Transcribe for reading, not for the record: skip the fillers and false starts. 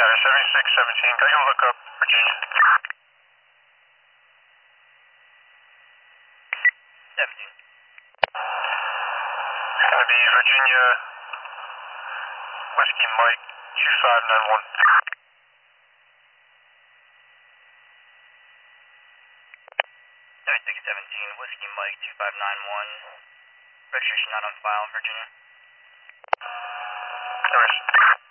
7617, can I go look up Virginia? 17. It's going to be Virginia, Whiskey Mike, 2591. 7617, Whiskey Mike 2591. Registration not on file, Virginia. Alright.